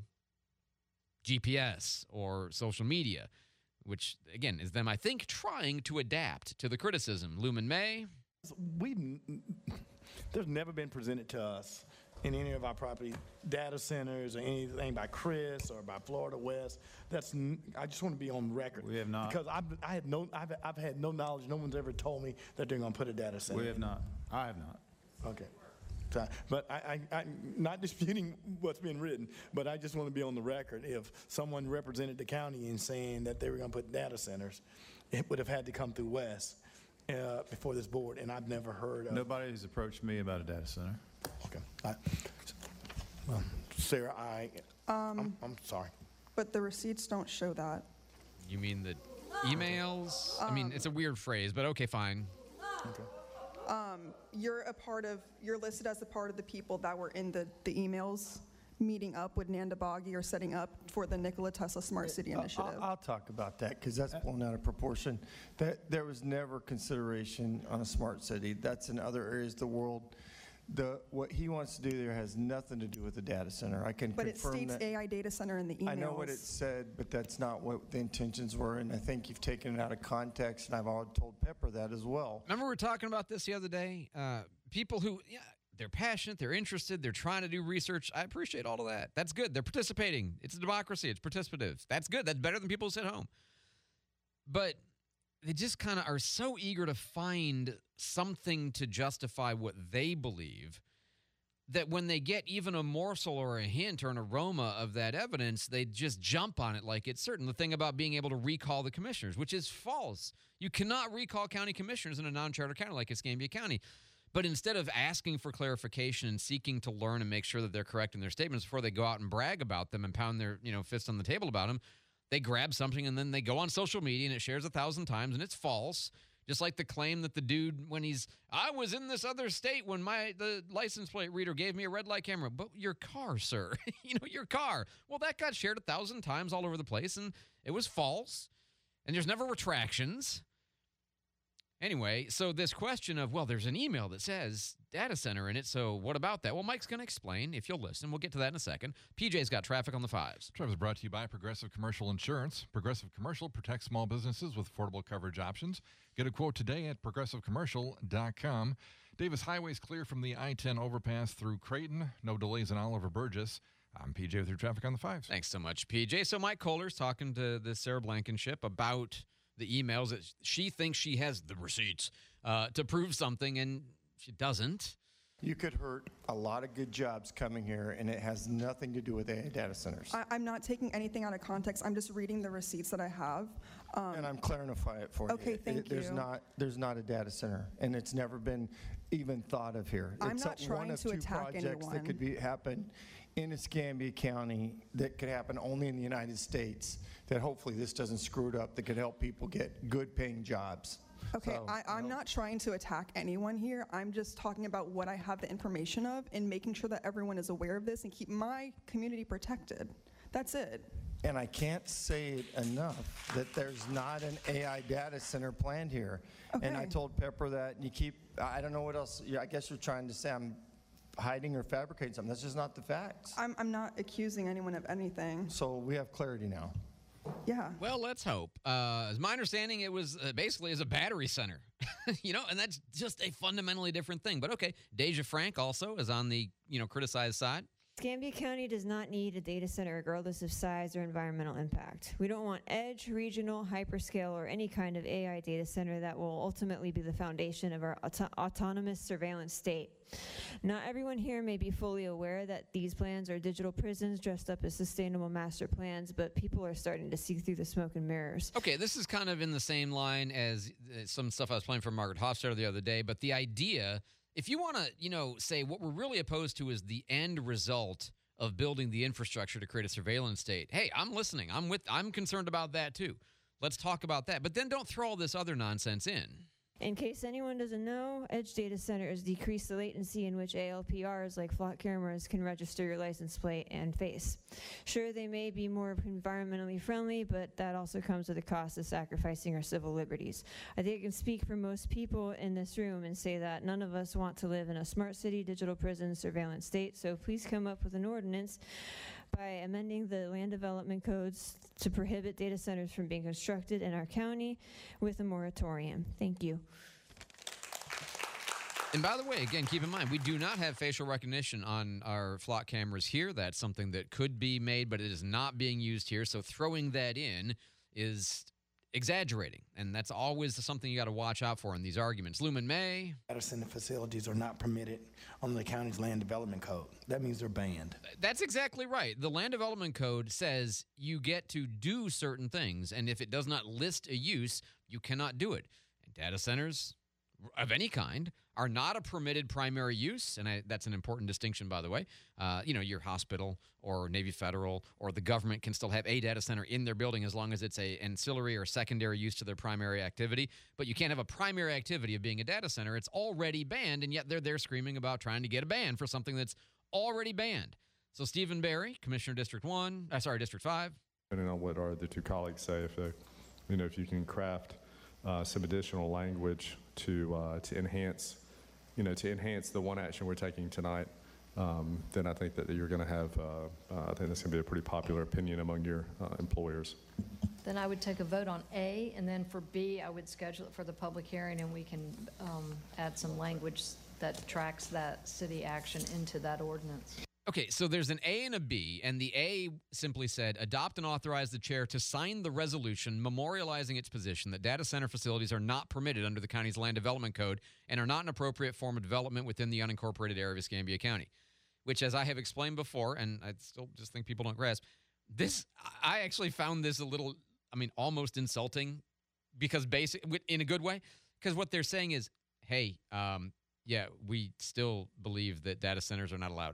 G P S or social media, which, again, is them, I think, trying to adapt to the criticism. Lumen May? We, there's never been presented to us in any of our property data centers or anything by Chris or by Florida West. That's n- I just want to be on record. We have not. Because I've, I had no, I've, I've had no knowledge. No one's ever told me that they're going to put a data center. We have in. not. I have not. Okay. So, but I, I, I'm not disputing what's been written, but I just want to be on the record. If someone represented the county in saying that they were going to put data centers, it would have had to come through West uh, before this board, and I've never heard of. Nobody has approached me about a data center. Okay. I, well, Sarah, I, Um, I'm, I'm sorry. But the receipts don't show that. You mean the emails? I mean, it's a weird phrase, but okay, fine. Okay. Um, you're a part of, you're listed as a part of the people that were in the, the emails meeting up with Nanda Boggy or setting up for the Nikola Tesla Smart City I'll- Initiative. I'll, I'll talk about that because that's blown out of proportion. That there was never consideration on a smart city. That's in other areas of the world. The what he wants to do there has nothing to do with the data center. I can But it confirm states that. A I data center in the emails. I know what it said, but that's not what the intentions were, and I think you've taken it out of context, and I've already told Pepper that as well. Remember we were talking about this the other day? Uh, people who, yeah, they're passionate, they're interested, they're trying to do research. I appreciate all of that. That's good. They're participating. It's a democracy. It's participative. That's good. That's better than people who sit home. But they just kind of are so eager to find something to justify what they believe that when they get even a morsel or a hint or an aroma of that evidence, they just jump on it like it's certain. The thing about being able to recall the commissioners, which is false. You cannot recall county commissioners in a non-charter county like Escambia County. But instead of asking for clarification and seeking to learn and make sure that they're correct in their statements before they go out and brag about them and pound their, you know, fist on the table about them, they grab something and then they go on social media and it shares a thousand times and it's false. Just like the claim that the dude, when he's, I was in this other state when my the license plate reader gave me a red light camera. But your car, sir, you know, your car. Well, that got shared a thousand times all over the place and it was false. And there's never retractions. Anyway, so this question of, well, there's an email that says data center in it, so what about that? Well, Mike's going to explain, if you'll listen. We'll get to that in a second. P J's got traffic on the fives. Traffic is brought to you by Progressive Commercial Insurance. Progressive Commercial protects small businesses with affordable coverage options. Get a quote today at progressive commercial dot com. Davis Highway is clear from the I ten overpass through Creighton. No delays in Oliver Burgess. I'm P J with your traffic on the fives. Thanks so much, P J. So Mike Kohler's talking to the Sarah Blankenship about the emails that she thinks she has the receipts uh, to prove something, and she doesn't. You could hurt a lot of good jobs coming here, and it has nothing to do with A I data centers. I, I'm not taking anything out of context. I'm just reading the receipts that I have. Um, And I'm clarifying it for you. Okay, thank It- There's you. not, there's not a data center, and it's never been even thought of here. I'm It's not a- trying one of to two attack projects anyone. that could be, happen in Escambia County that could happen only in the United States, that hopefully this doesn't screw it up, that could help people get good-paying jobs. Okay, So, I, I'm not trying to attack anyone here. I'm just talking about what I have the information of and making sure that everyone is aware of this and keep my community protected. That's it. And I can't say it enough that there's not an A I data center planned here. And I Okay. told Pepper that, and you keep, I don't know what else, yeah, I guess you're trying to say I'm hiding or fabricating something. That's just not the facts. I'm, I'm not accusing anyone of anything. So we have clarity now. Yeah. Well, let's hope. Uh, as my understanding, it was uh, basically as a battery center, you know, and that's just a fundamentally different thing. But okay, Deja Frank also is on the, you know, criticized side. Escambia County does not need a data center regardless of size or environmental impact. We don't want edge, regional, hyperscale, or any kind of A I data center that will ultimately be the foundation of our auto- autonomous surveillance state. Not everyone here may be fully aware that these plans are digital prisons dressed up as sustainable master plans, but people are starting to see through the smoke and mirrors. Okay, this is kind of in the same line as uh, some stuff I was playing from Margaret Hofstadter the other day, but the idea, if you want to, you know, say what we're really opposed to is the end result of building the infrastructure to create a surveillance state. Hey, I'm listening. I'm with. I'm concerned about that too. Let's talk about that. But then don't throw all this other nonsense in. In case anyone doesn't know, edge data centers decrease the latency in which A L P Rs like flock cameras can register your license plate and face. Sure, they may be more environmentally friendly, but that also comes with a cost of sacrificing our civil liberties. I think I can speak for most people in this room and say that none of us want to live in a smart city, digital prison, surveillance state, so please come up with an ordinance by amending the land development codes to prohibit data centers from being constructed in our county with a moratorium. Thank you. And by the way, again, keep in mind, we do not have facial recognition on our flock cameras here. That's something that could be made, but it is not being used here. So throwing that in is exaggerating, and that's always something you got to watch out for in these arguments. Lumen May. Data center facilities are not permitted under the county's land development code. That means they're banned. That's exactly right. The land development code says you get to do certain things, and if it does not list a use, you cannot do it. And data centers of any kind are not a permitted primary use, and I, that's an important distinction, by the way. Uh, you know, your hospital or Navy Federal or the government can still have a data center in their building as long as it's a ancillary or secondary use to their primary activity, but you can't have a primary activity of being a data center. It's already banned, and yet they're there screaming about trying to get a ban for something that's already banned. So Stephen Barry, Commissioner District one, uh, sorry, District five. Depending on what our other two colleagues say, if they, you know, if you can craft uh, some additional language to uh, to enhance, you know, to enhance the one action we're taking tonight, um, then I think that you're going to have, uh, uh, I think that's going to be a pretty popular opinion among your uh, employers. Then I would take a vote on A, and then for B, I would schedule it for the public hearing, and we can um, add some language that tracks that city action into that ordinance. Okay, so there's an A and a B, and the A simply said, adopt and authorize the chair to sign the resolution memorializing its position that data center facilities are not permitted under the county's land development code and are not an appropriate form of development within the unincorporated area of Escambia County, which, as I have explained before, and I still just think people don't grasp, this, I actually found this a little, I mean, almost insulting, because basic, in a good way, because what they're saying is, hey, um, yeah, we still believe that data centers are not allowed.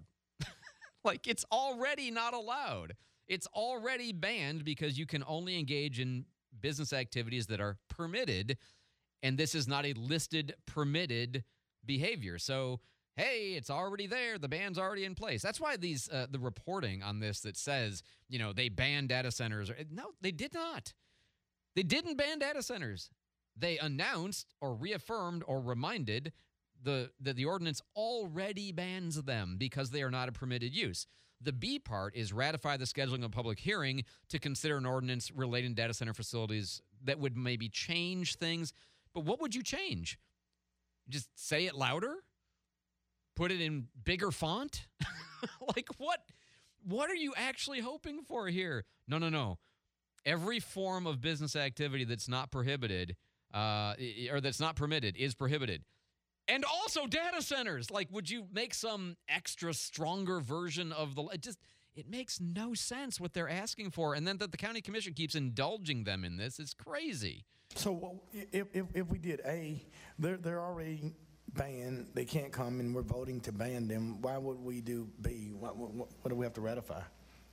Like, it's already not allowed. It's already banned because you can only engage in business activities that are permitted, and this is not a listed permitted behavior. So, hey, it's already there. The ban's already in place. That's why these uh, the reporting on this that says, you know, they banned data centers. No, they did not. They didn't ban data centers. They announced or reaffirmed or reminded The, the the ordinance already bans them because they are not a permitted use. The B part is ratify the scheduling of a public hearing to consider an ordinance relating to data center facilities that would maybe change things. But what would you change? Just say it louder? Put it in bigger font? Like, what? What are you actually hoping for here? No, no, no. Every form of business activity that's not prohibited uh, or that's not permitted is prohibited. And also data centers. Like, would you make some extra stronger version of the... It just, it makes no sense what they're asking for. And then that the county commission keeps indulging them in this is crazy. So if, if, if we did A, they're, they're already banned. They can't come, and we're voting to ban them. Why would we do B? What, what, what do we have to ratify?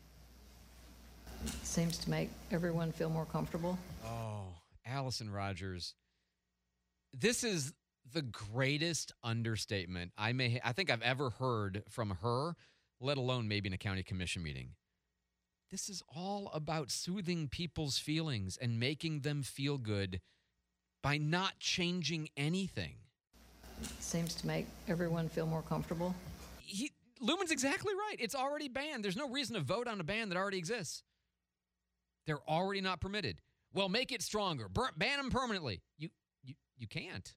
Seems to make everyone feel more comfortable. Oh, Allison Rogers. This is the greatest understatement I may I think I've ever heard from her, let alone maybe in a county commission meeting. This is all about soothing people's feelings and making them feel good by not changing anything. Seems to make everyone feel more comfortable. He, Lumen's exactly right. It's already banned. There's no reason to vote on a ban that already exists. They're already not permitted. Well, make it stronger. Bur- ban them permanently. You, you, you can't.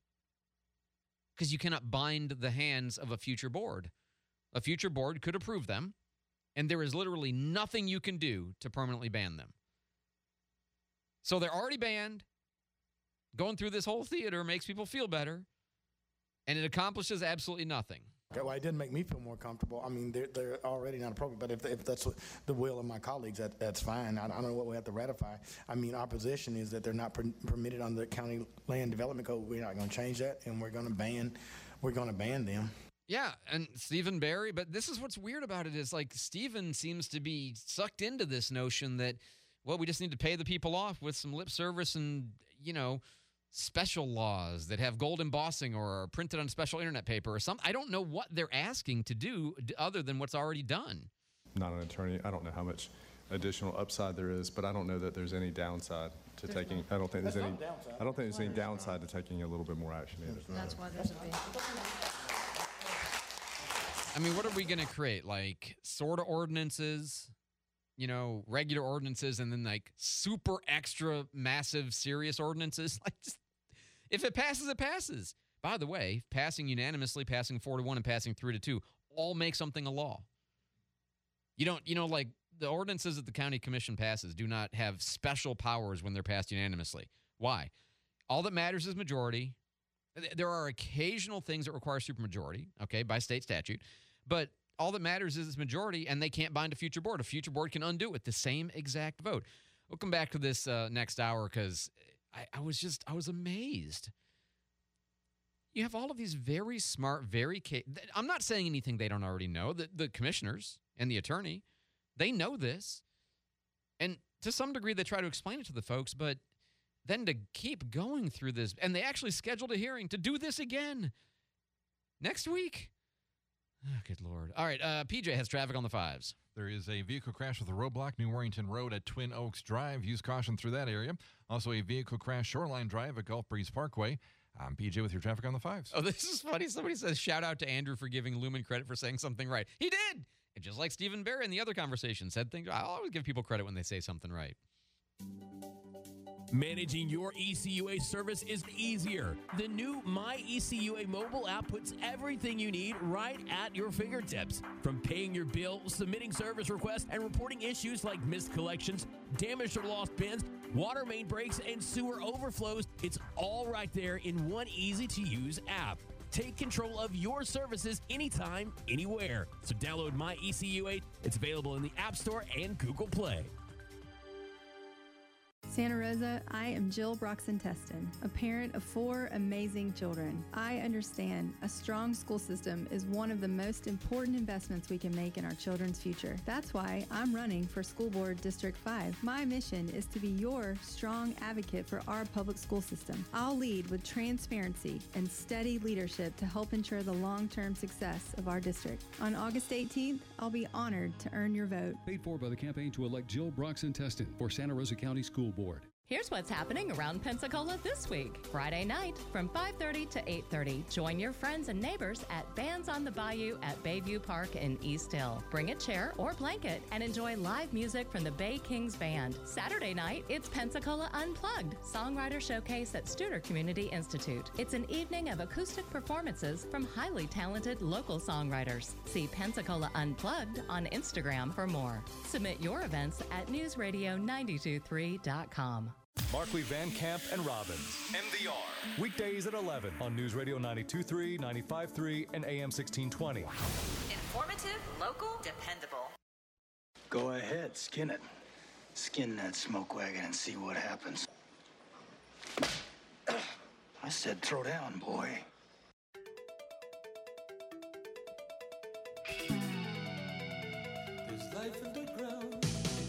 Because you cannot bind the hands of a future board. A future board could approve them, and there is literally nothing you can do to permanently ban them. So they're already banned. Going through this whole theater makes people feel better, and it accomplishes absolutely nothing. Okay, well, it didn't make me feel more comfortable. I mean, they're, they're already not appropriate, but if, if that's what the will of my colleagues, that, that's fine. I, I don't know what we have to ratify. I mean, our position is that they're not per, permitted under the county land development code. We're not going to change that, and we're going to ban, we're going to ban them. Yeah, and Stephen Barry, but this is what's weird about it is like Stephen seems to be sucked into this notion that, well, we just need to pay the people off with some lip service and, you know, special laws that have gold embossing or are printed on special internet paper or something. I don't know what they're asking to do other than what's already done. Not an attorney. I don't know how much additional upside there is, but I don't know that there's any downside to There's taking. no- I don't think there's there's any. no downside. I don't think there's any downside to taking a little bit more action either. That's why there's a fee. I mean, what are we going to create? Like sort of ordinances, you know, regular ordinances, and then like super extra massive serious ordinances? Like, just, if it passes, it passes. By the way, passing unanimously, passing four to one, and passing three to two all make something a law. You don't, you know, like the ordinances that the county commission passes do not have special powers when they're passed unanimously. Why? All that matters is majority. There are occasional things that require supermajority, okay, by state statute, but all that matters is its majority, and they can't bind a future board. A future board can undo it, the same exact vote. We'll come back to this uh, next hour because I, I was just, I was amazed. You have all of these very smart, very, ca- I'm not saying anything they don't already know. The, the commissioners and the attorney, they know this. And to some degree, they try to explain it to the folks, but then to keep going through this, and they actually scheduled a hearing to do this again next week. Oh, good Lord. All right, uh, P J has traffic on the fives. There is a vehicle crash with a roadblock, New Warrington Road at Twin Oaks Drive. Use caution through that area. Also, a vehicle crash, Shoreline Drive at Gulf Breeze Parkway. I'm P J with your traffic on the fives. Oh, this is funny. Somebody says, shout out to Andrew for giving Lumen credit for saying something right. He did. And just like Stephen Barry in the other conversation said things, I always give people credit when they say something right. Managing your E C U A service is easier. The new My E C U A mobile app puts everything you need right at your fingertips. From paying your bill, submitting service requests, and reporting issues like missed collections, damaged or lost bins, water main breaks, and sewer overflows, it's all right there in one easy-to-use app. Take control of your services anytime, anywhere. So download My E C U A. It's available in the App Store and Google Play. Santa Rosa, I am Jill Broxton-Teston, a parent of four amazing children. I understand a strong school system is one of the most important investments we can make in our children's future. That's why I'm running for School Board District five. My mission is to be your strong advocate for our public school system. I'll lead with transparency and steady leadership to help ensure the long-term success of our district. On August eighteenth, I'll be honored to earn your vote. Paid for by the campaign to elect Jill Broxton-Teston for Santa Rosa County School Board. Here's what's happening around Pensacola this week. Friday night from five thirty to eight thirty, join your friends and neighbors at Bands on the Bayou at Bayview Park in East Hill. Bring a chair or blanket and enjoy live music from the Bay Kings Band. Saturday night, it's Pensacola Unplugged, Songwriter Showcase at Studer Community Institute. It's an evening of acoustic performances from highly talented local songwriters. See Pensacola Unplugged on Instagram for more. Submit your events at news radio nine two three dot com. Markley, Van Camp, and Robbins. M V R. Weekdays at eleven on News Radio ninety-two point three, ninety-five point three, and A M sixteen twenty. Informative, local, dependable. Go ahead, skin it. Skin that smoke wagon and see what happens. I said throw down, boy. There's life underground.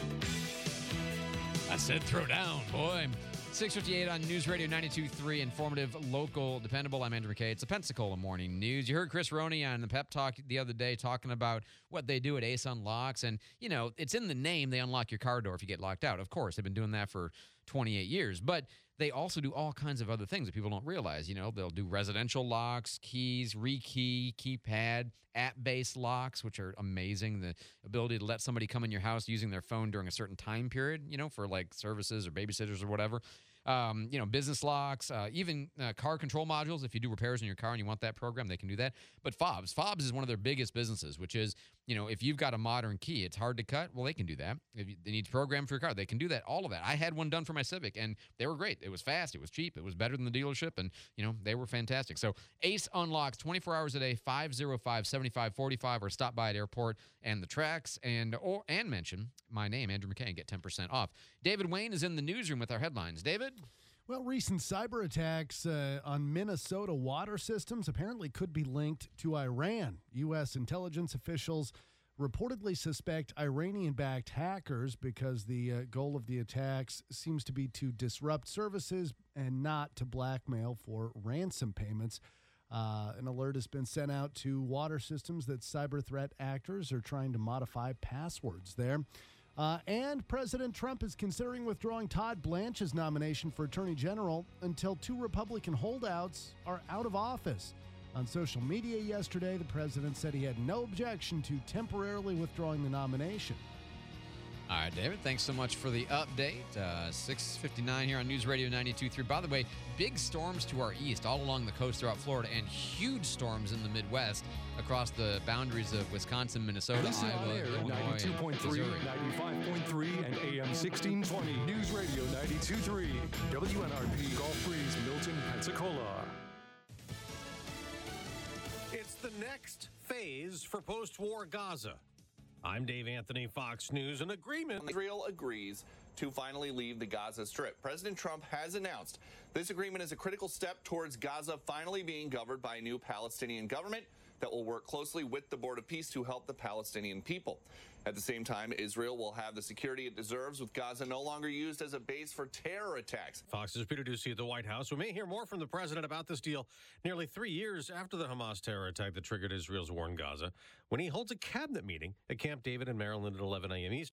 I said throw down, boy. six fifty-eight on News Radio ninety-two point three, informative, local, dependable. I'm Andrew McKay. It's a Pensacola Morning News. You heard Chris Roney on the Pep Talk the other day talking about what they do at Ace Unlocks. And, you know, it's in the name. They unlock your car door if you get locked out. Of course, they've been doing that for twenty-eight years. But they also do all kinds of other things that people don't realize. You know, they'll do residential locks, keys, rekey, keypad, app-based locks, which are amazing. The ability to let somebody come in your house using their phone during a certain time period, you know, for like services or babysitters or whatever. Um, you know, business locks, uh, even uh, car control modules. If you do repairs in your car and you want that program, they can do that. But Fobs, Fobs is one of their biggest businesses, which is you know, if you've got a modern key, it's hard to cut. Well, they can do that. If you, they need to program for your car, they can do that. All of that. I had one done for my Civic, and they were great. It was fast. It was cheap. It was better than the dealership, and, you know, they were fantastic. So Ace unlocks twenty-four hours a day, five oh five, seven five four five, or stop by at airport and the tracks, and or and mention my name, Andrew McKay, and get ten percent off. David Wayne is in the newsroom with our headlines. David? Well, recent cyber attacks uh, on Minnesota water systems apparently could be linked to Iran. U S intelligence officials reportedly suspect Iranian-backed hackers because the uh, goal of the attacks seems to be to disrupt services and not to blackmail for ransom payments. Uh, an alert has been sent out to water systems that cyber threat actors are trying to modify passwords there. Uh, and President Trump is considering withdrawing Todd Blanche's nomination for Attorney General until two Republican holdouts are out of office. On social media yesterday, the president said he had no objection to temporarily withdrawing the nomination. All right, David, thanks so much for the update. Uh, six fifty-nine here on News Radio ninety-two point three. By the way, big storms to our east, all along the coast throughout Florida, and huge storms in the Midwest across the boundaries of Wisconsin, Minnesota, Listen Iowa, on air at Illinois, ninety-two point three, Missouri. ninety-five point three, and A M sixteen twenty. News Radio ninety-two point three. W N R P Gulf Breeze, Milton, Pensacola. It's the next phase for post-war Gaza. I'm Dave Anthony, Fox News. An agreement. Israel agrees to finally leave the Gaza Strip. President Trump has announced this agreement is a critical step towards Gaza finally being governed by a new Palestinian government that will work closely with the Board of Peace to help the Palestinian people. At the same time, Israel will have the security it deserves, with Gaza no longer used as a base for terror attacks. Fox's Peter Ducey at the White House. We may hear more from the president about this deal nearly three years after the Hamas terror attack that triggered Israel's war in Gaza, when he holds a cabinet meeting at Camp David in Maryland at eleven a.m. Eastern.